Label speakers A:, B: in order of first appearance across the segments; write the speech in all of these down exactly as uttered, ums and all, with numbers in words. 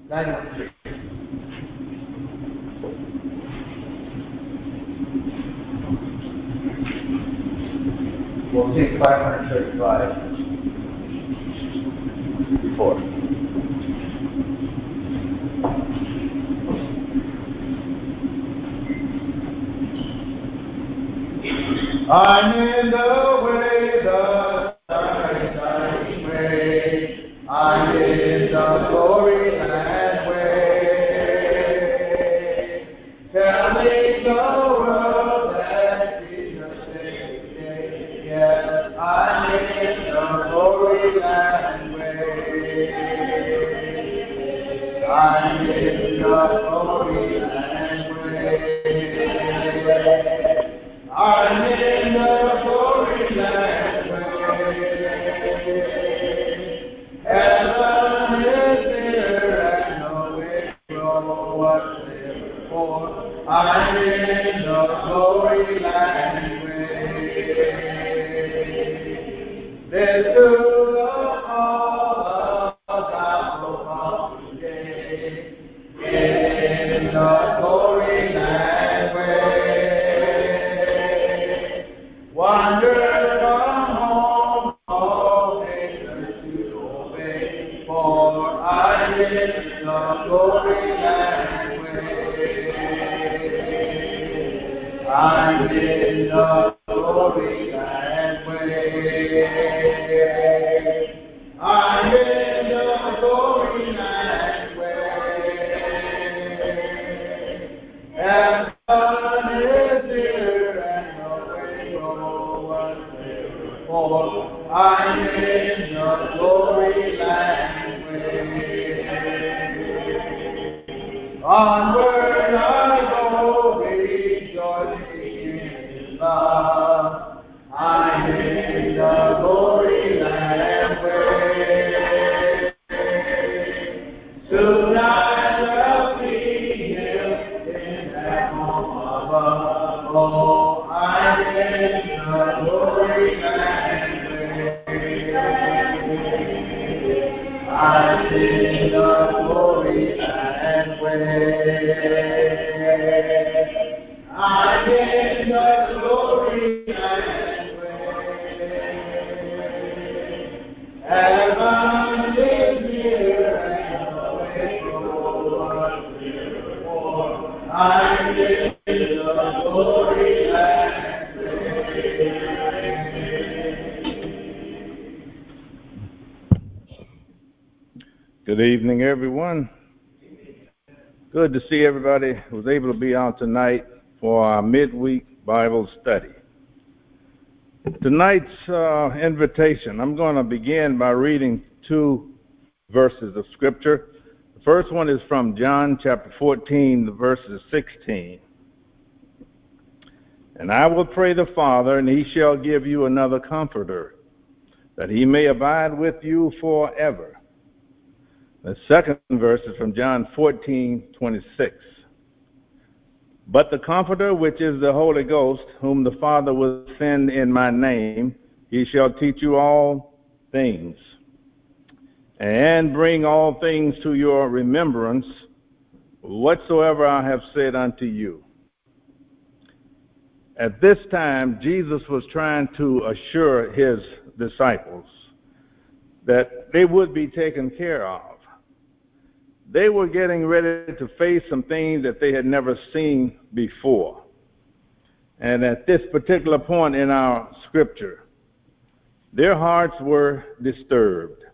A: ninety-three. We'll take five hundred thirty-five before. I'm in the way, the shining way. I'm in the glory land way. Telling the world that Jesus saves today. Yes, I'm in the glory land way. I'm in the glory land way. I'm in the glory land way. Heaven is near and the way was there before. I'm in the glory land way. There's to the call of gospel of today. In the glory land way. Wander from home, all nations to obey, for I'm in the glory land way. I'm in the glory land way. I'm in the glory land way. Heaven is near and the way was there before. I'm in the glory land way. Onward I go, rejoicing in His love. I'm in the glory land way. Soon I shall see Him in that home above. Oh, I'm in the glory land way. I'm in the glory land way. I'm in the glory land way. Heaven is near and the way was there before. I'm in the glory land way.
B: Good evening, everyone. Good to see everybody who was able to be out tonight for our midweek Bible study. Tonight's uh, invitation, I'm going to begin by reading two verses of Scripture. The first one is from John chapter fourteen, verses sixteen. And I will pray the Father, and He shall give you another Comforter, that He may abide with you forever. The second verse is from John fourteen, twenty-six. But the Comforter, which is the Holy Ghost, whom the Father will send in my name, He shall teach you all things, and bring all things to your remembrance, whatsoever I have said unto you. At this time, Jesus was trying to assure His disciples that they would be taken care of. They were getting ready to face some things that they had never seen before. And at this particular point in our scripture, their hearts were disturbed.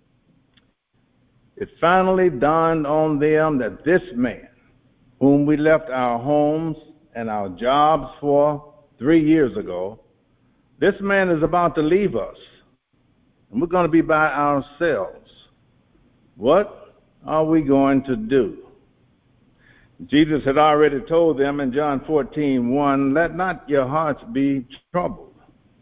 B: It finally dawned on them that this man, whom we left our homes and our jobs for three years ago, this man is about to leave us, and we're going to be by ourselves. What are we going to do? Jesus had already told them in John fourteen, one, let not your hearts be troubled.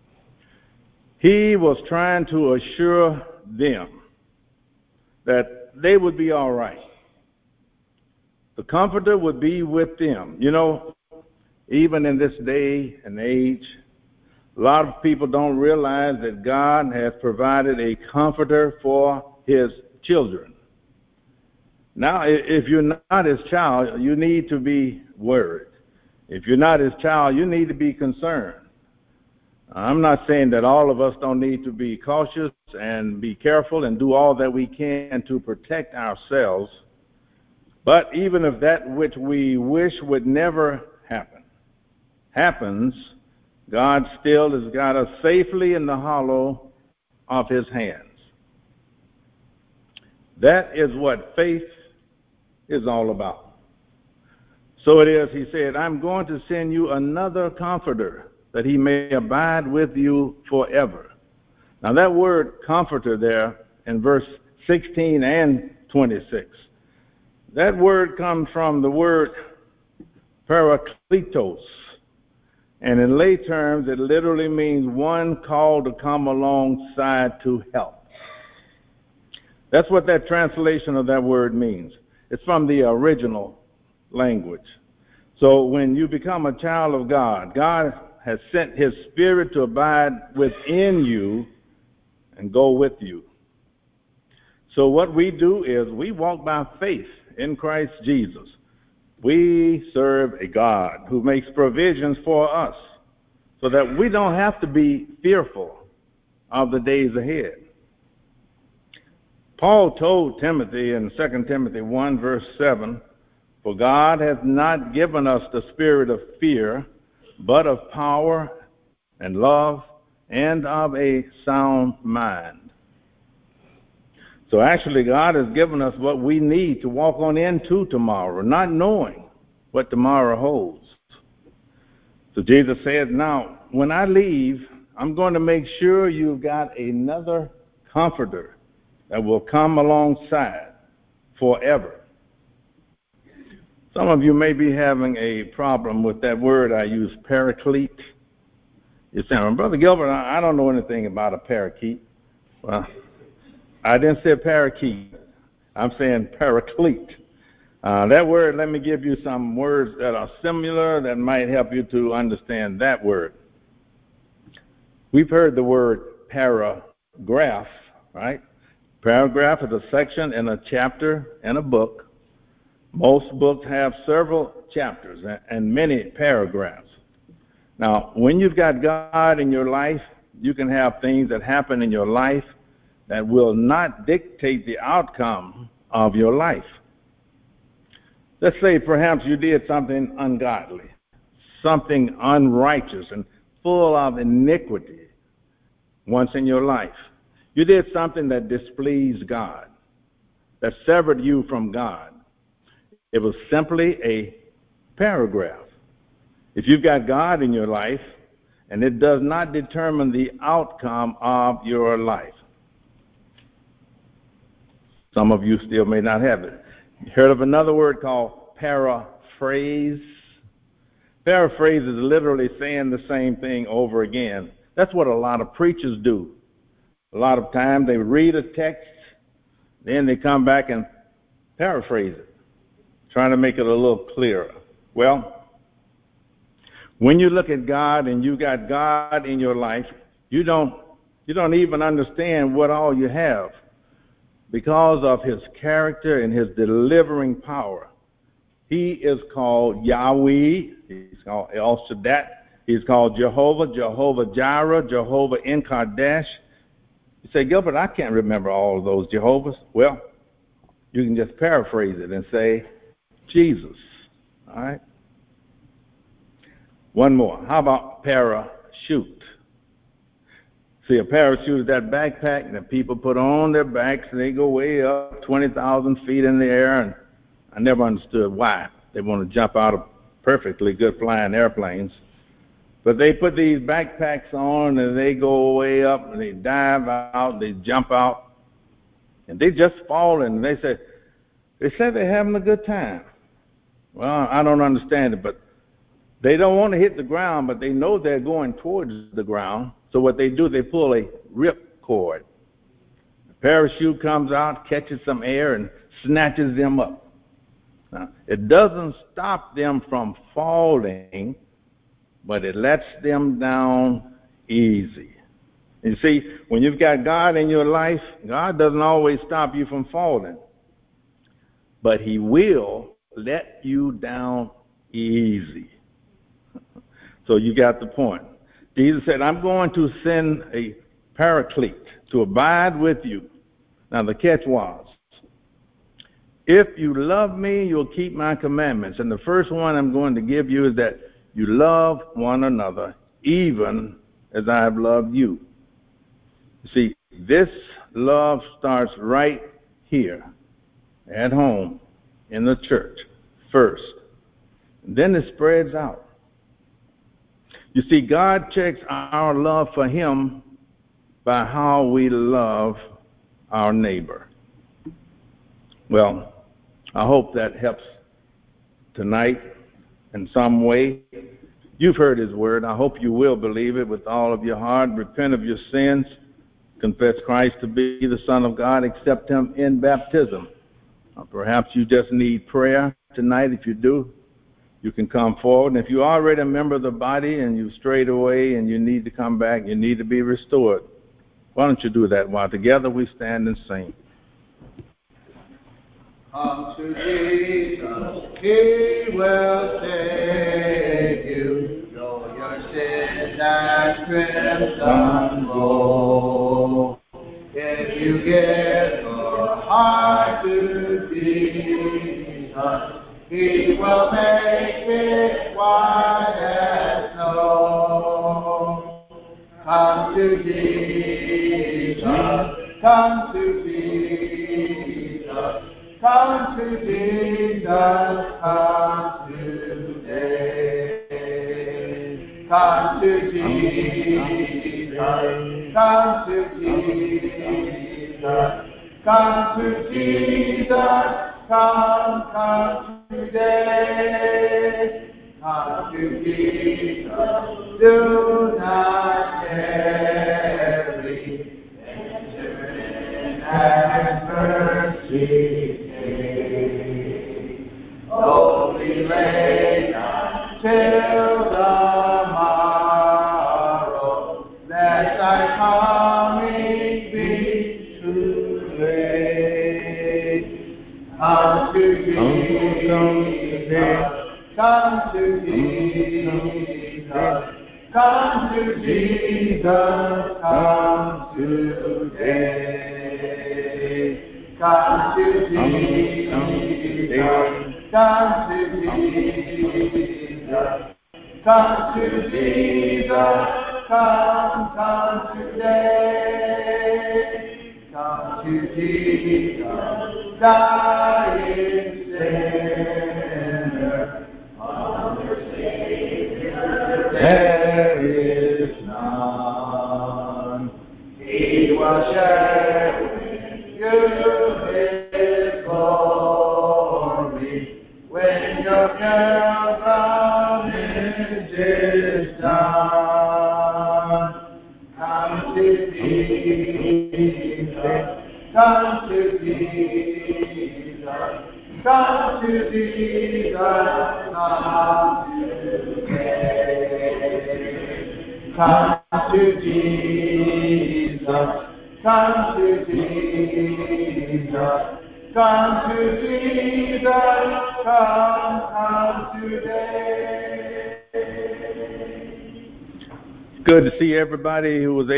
B: He was trying to assure them that they would be all right. The Comforter would be with them. You know, even in this day and age, a lot of people don't realize that God has provided a comforter for His children. Now, if you're not his child, you need to be worried. If you're not his child, you need to be concerned. I'm not saying that all of us don't need to be cautious and be careful and do all that we can to protect ourselves. But even if that which we wish would never happen happens, God still has got us safely in the hollow of his hands. That is what faith is all about. So it is, he said, I'm going to send you another comforter, that he may abide with you forever. Now that word comforter there in verse sixteen and twenty-six, that word comes from the word parakletos. And in lay terms, it literally means one called to come alongside to help. That's what that translation of that word means. It's from the original language. So when you become a child of God, God has sent his Spirit to abide within you and go with you. So what we do is we walk by faith in Christ Jesus. We serve a God who makes provisions for us so that we don't have to be fearful of the days ahead. Paul told Timothy in Second Timothy one, verse seven, for God hath not given us the spirit of fear, but of power and love and of a sound mind. So actually, God has given us what we need to walk on into tomorrow, not knowing what tomorrow holds. So Jesus said, now, when I leave, I'm going to make sure you've got another comforter that will come alongside forever. Some of you may be having a problem with that word I use, paraclete. You're saying, well, Brother Gilbert, I don't know anything about a parakeet. Well, I didn't say parakeet. I'm saying paraclete. Uh, that word, let me give you some words that are similar that might help you to understand that word. We've heard the word paragraph, right? Paragraph is a section in a chapter in a book. Most books have several chapters and many paragraphs. Now, when you've got God in your life, you can have things that happen in your life that will not dictate the outcome of your life. Let's say perhaps you did something ungodly, something unrighteous and full of iniquity once in your life. You did something that displeased God, that severed you from God. It was simply a paragraph. If you've got God in your life, and it does not determine the outcome of your life. Some of you still may not have it. You heard of another word called paraphrase? Paraphrase is literally saying the same thing over again. That's what a lot of preachers do. A lot of times they read a text, then they come back and paraphrase it, trying to make it a little clearer. Well, when you look at God and you got God in your life, you don't you don't even understand what all you have because of his character and his delivering power. He is called Yahweh. He's called El Shaddai. He's called Jehovah, Jehovah Jireh, Jehovah Enkadesh. You say, Gilbert, I can't remember all of those Jehovahs. Well, you can just paraphrase it and say, Jesus. All right? One more. How about parachute? See, a parachute is that backpack that people put on their backs and they go way up twenty thousand feet in the air, and I never understood why they want to jump out of perfectly good flying airplanes. But they put these backpacks on and they go way up and they dive out, they jump out, and they just fall and they say, they say they're having a good time. Well, I don't understand it, but they don't want to hit the ground, but they know they're going towards the ground. So what they do, they pull a rip cord. The parachute comes out, catches some air, and snatches them up. Now, it doesn't stop them from falling, but it lets them down easy. You see, when you've got God in your life, God doesn't always stop you from falling. but he will let you down easy. So you got the point. Jesus said, I'm going to send a paraclete to abide with you. Now the catch was, if you love me, you'll keep my commandments. And the first one I'm going to give you is that you love one another, even as I have loved you. See, this love starts right here, at home, in the church, first. And then it spreads out. You see, God checks our love for him by how we love our neighbor. Well, I hope that helps tonight in some way. You've heard his word. I hope you will believe it with all of your heart. Repent of your sins. Confess Christ to be the Son of God. Accept him in baptism. Or perhaps you just need prayer tonight. If you do, you can come forward. And if you're already a member of the body and you've strayed away and you need to come back, you need to be restored, why don't you do that while together we stand and sing.
A: Come to Jesus, he will save you. Though your sins as crimson glow, if you give your heart to Jesus, he will make it white as snow. Come to Jesus, come to Jesus, come to Jesus, come today. Come to Jesus, come to Jesus, come to Jesus, come, come today. Come to Jesus, do not tarry, enter in and mercy stay. Though we lay until the morrow, lest thy coming be too late. Come to Jesus, come to Jesus, come to Jesus, come today. Come to Jesus, come to Jesus, come to Jesus, come, come today. Come to Jesus, dying sinner. There is none. He will share with you his glory when your pilgrimage is done. Come to Jesus, come to Jesus, come to Jesus, come today. Come to Jesus, come to Jesus, come to Jesus, come, come today.
B: It's good to see everybody who was able